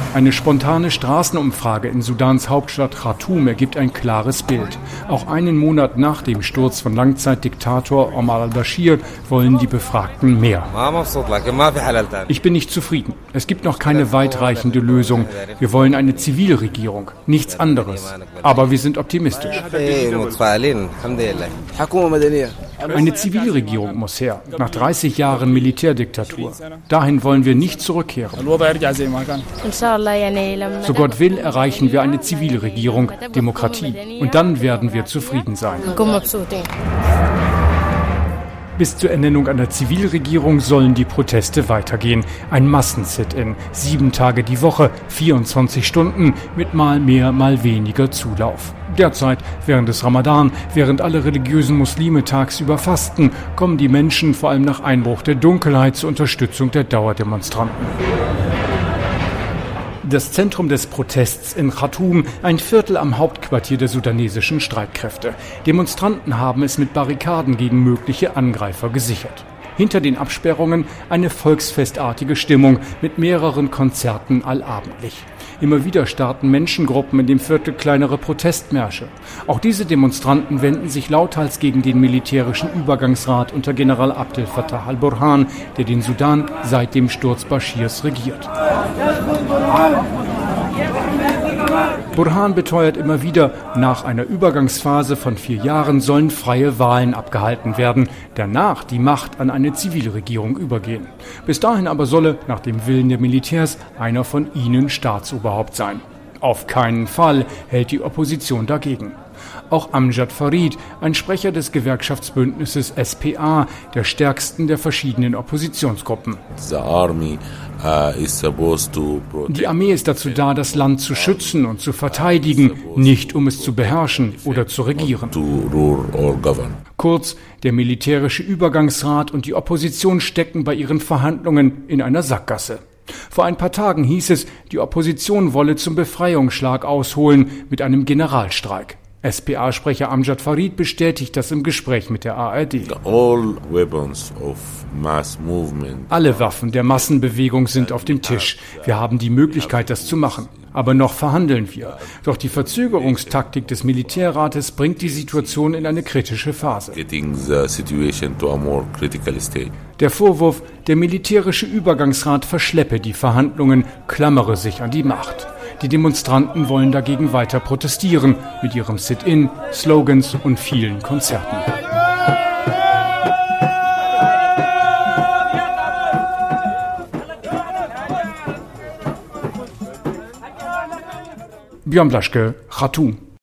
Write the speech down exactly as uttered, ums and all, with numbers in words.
Eine spontane Straßenumfrage in Sudans Hauptstadt Khartoum ergibt ein klares Bild. Auch einen Monat nach dem Sturz von Langzeitdiktator Omar al-Bashir wollen die Befragten mehr. Ich bin nicht zufrieden. Es gibt noch keine weitreichende Lösung. Wir wollen eine Zivilregierung, nichts anderes. Aber wir sind optimistisch. Eine Zivilregierung muss her, nach dreißig Jahren Militärdiktatur. Dahin wollen wir nicht zurückkehren. So Gott will, erreichen wir eine Zivilregierung, Demokratie. Und dann werden wir zufrieden sein. Bis zur Ernennung einer Zivilregierung sollen die Proteste weitergehen. Ein Massensit-in, sieben Tage die Woche, vierundzwanzig Stunden, mit mal mehr, mal weniger Zulauf. Derzeit, während des Ramadan, während alle religiösen Muslime tagsüber fasten, kommen die Menschen vor allem nach Einbruch der Dunkelheit zur Unterstützung der Dauerdemonstranten. Das Zentrum des Protests in Khartoum, ein Viertel am Hauptquartier der sudanesischen Streitkräfte. Demonstranten haben es mit Barrikaden gegen mögliche Angreifer gesichert. Hinter den Absperrungen eine volksfestartige Stimmung mit mehreren Konzerten allabendlich. Immer wieder starten Menschengruppen in dem Viertel kleinere Protestmärsche. Auch diese Demonstranten wenden sich lauthals gegen den militärischen Übergangsrat unter General Abdel Fattah al-Burhan, der den Sudan seit dem Sturz Bashirs regiert. Burhan beteuert immer wieder, nach einer Übergangsphase von vier Jahren sollen freie Wahlen abgehalten werden, danach die Macht an eine Zivilregierung übergehen. Bis dahin aber solle, nach dem Willen der Militärs, einer von ihnen Staatsoberhaupt sein. Auf keinen Fall hält die Opposition dagegen. Auch Amjad Farid, ein Sprecher des Gewerkschaftsbündnisses S P A, der stärksten der verschiedenen Oppositionsgruppen. Die Armee ist dazu da, das Land zu schützen und zu verteidigen, nicht um es zu beherrschen oder zu regieren. Kurz, der militärische Übergangsrat und die Opposition stecken bei ihren Verhandlungen in einer Sackgasse. Vor ein paar Tagen hieß es, die Opposition wolle zum Befreiungsschlag ausholen mit einem Generalstreik. S P A-Sprecher Amjad Farid bestätigt das im Gespräch mit der A R D. Alle Waffen der Massenbewegung sind auf dem Tisch. Wir haben die Möglichkeit, das zu machen. Aber noch verhandeln wir. Doch die Verzögerungstaktik des Militärrates bringt die Situation in eine kritische Phase. Der Vorwurf, der militärische Übergangsrat verschleppe die Verhandlungen, klammere sich an die Macht. Die Demonstranten wollen dagegen weiter protestieren, mit ihrem Sit-in, Slogans und vielen Konzerten. Björn Blaschke, Khartoum.